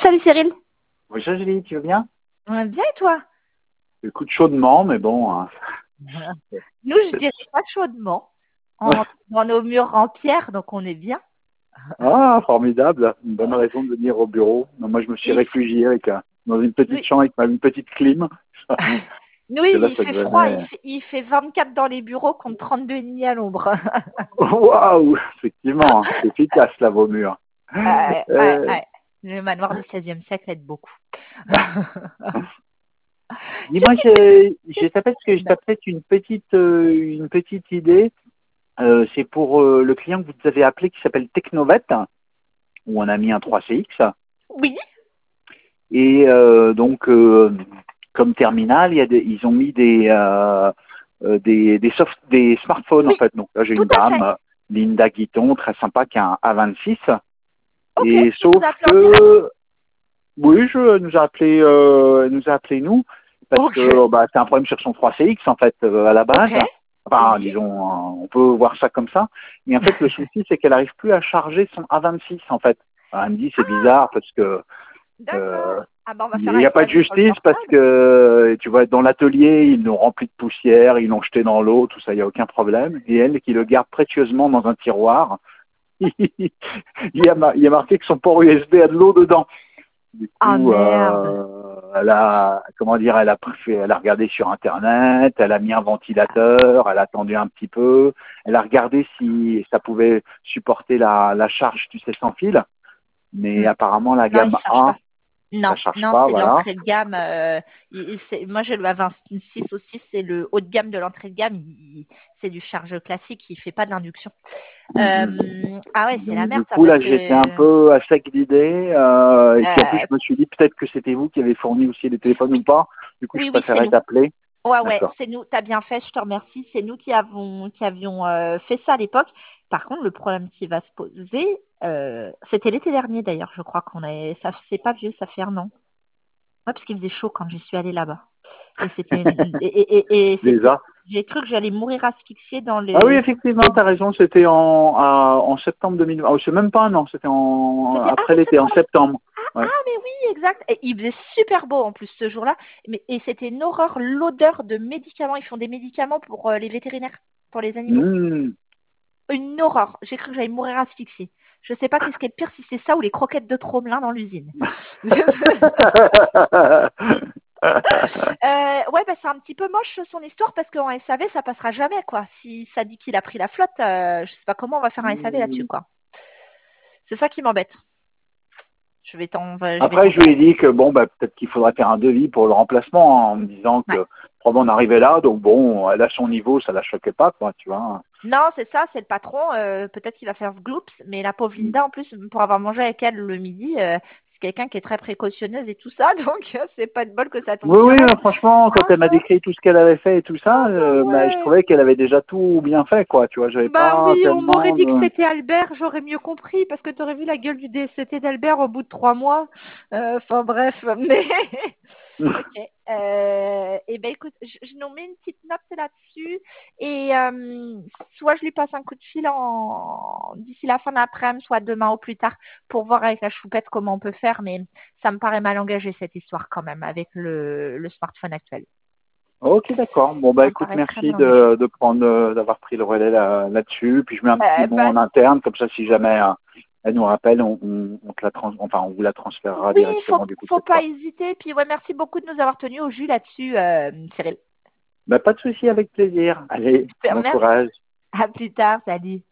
Salut Cyril. Bonjour Julie, tu vas bien? Bien et toi? Écoute chaudement, mais bon. Hein. Nous, je dirais pas chaudement. Dans nos murs en pierre, donc on est bien. Ah, formidable. Une bonne raison de venir au bureau. Non, moi, je me suis Il f- réfugié dans une petite Oui, chambre avec une petite clim. oui, Que là, il ça fait froid. Il devenait... fait, il fait 24 dans les bureaux contre 32,5 à l'ombre. Waouh, effectivement, c'est efficace là, vos murs. Ouais, Euh, ouais. Le manoir du 16e siècle aide beaucoup. Dis-moi, je t'appelle parce que je t'ai peut-être une petite idée. C'est pour le client que vous avez appelé qui s'appelle Technovet, où on a mis un 3CX. Oui, Et comme terminal, ils ont mis des smartphones en oui, fait. Donc là, j'ai tout une à fait. dame, Linda Guiton, très sympa, qui a un A26. Ok, Et il vous sauf a appelé en direct? que, oui, elle nous a appelé nous, parce Ok, que c'est un problème sur son 3CX en fait à la ok. base. Enfin, Oui, disons, on peut voir ça comme ça. Et en fait, le souci, c'est qu'elle n'arrive plus à charger son A26 en fait. Alors, elle me dit c'est bizarre parce que euh, d'accord. Ah ben, on va il faire un n'y a pas de SAV sur le justice parce portable. que, tu vois, dans l'atelier, ils l'ont rempli de poussière, ils l'ont jeté dans l'eau, tout ça, il n'y a aucun problème. Et elle, qui le garde précieusement dans un tiroir, il y a marqué que son port USB a de l'eau dedans. Du Ah coup, merde. elle a regardé sur Internet, elle a mis un ventilateur, elle a attendu un petit peu, elle a regardé si ça pouvait supporter la charge, tu sais, sans fil. Mais Hmm. apparemment, la Non, il gamme cherche A, pas. ça Non, charge non, pas, c'est de voilà. l'entrée de gamme. Moi, j'ai le A26 aussi, c'est le haut de gamme de l'entrée de gamme. C'est du charge classique, il fait pas de l'induction. Mhm. Ah ouais, c'est la Donc merde du ça, coup parce là j'étais un que peu à sec d'idée et puis en plus euh, je me suis dit peut-être que c'était vous qui avez fourni aussi les téléphones ou oui, pas. Du coup je oui, oui, c'est préférais nous. t'appeler. Ouais, ouais, D'accord. c'est nous. T'as bien fait, je te remercie. C'est nous qui avions fait ça à l'époque. Par contre, le problème qui va se poser, c'était l'été dernier d'ailleurs, je crois qu'on est. Ça, c'est pas vieux, ça fait un an. Ouais, parce qu'il faisait chaud quand j'y suis allée là-bas. Et c'était et c'était. Déjà. J'ai cru que j'allais mourir asphyxiée dans Ah oui les. effectivement t'as raison c'était en septembre 2020. Oh, c'est même pas un an c'était après C'est l'été en septembre. septembre. Ah, Ouais. mais oui, exact. Et il faisait super beau en plus ce jour-là. Et c'était une horreur, l'odeur de médicaments. Ils font des médicaments pour les vétérinaires, pour les animaux. Mmh. Une horreur. J'ai cru que j'allais mourir asphyxiée. Je sais pas qu'est-ce qui est le pire, si c'est ça ou les croquettes de Tromelin dans l'usine. Ouais, bah, c'est un petit peu moche son histoire parce qu'en SAV, ça passera jamais, quoi. Si ça dit qu'il a pris la flotte, je sais pas comment on va faire un SAV là-dessus, quoi. C'est ça qui m'embête. Je vais t'en Après, je lui ai dit que bon, peut-être qu'il faudrait faire un devis pour le remplacement, hein, en me disant Ouais. que probablement on arrivait là, donc bon, elle a son niveau, ça la choquait pas, quoi, tu vois. Non, c'est ça, c'est le patron. Peut-être qu'il va faire gloops, mais la pauvre Linda, en plus, pour avoir mangé avec elle le midi, c'est quelqu'un qui est très précautionneuse et tout ça, donc c'est pas de bol que ça tombe Oui, sur oui, elle. franchement, quand Ah, elle m'a décrit tout ce qu'elle avait fait et tout ça, ah bah je ouais. trouvais qu'elle avait déjà tout bien fait, quoi, tu vois. J'avais Bah pas oui, on m'aurait tellement dit que de... c'était Albert, j'aurais mieux compris, parce que t'aurais vu la gueule du DST d'Albert au bout de 3 mois. Enfin bref, mais ok. Et ben écoute, je nous mets une petite note là-dessus et soit je lui passe un coup de fil d'ici la fin d'après-midi, soit demain ou plus tard pour voir avec la choupette comment on peut faire, mais ça me paraît mal engagé cette histoire quand même avec le smartphone actuel. Ok, d'accord. Bon, Ça me écoute, paraît très merci mal engagé. d'avoir pris le relais là-dessus. Puis je mets un petit mot Bah, en interne, comme ça, si jamais elle nous rappelle, on vous la transférera oui, faut, directement du coup de faut cette pas fois. hésiter. Puis ouais, merci beaucoup de nous avoir tenus au jus là-dessus, Cyril. Pas de souci, avec plaisir. Allez, bon Merci. courage. À plus tard. Salut.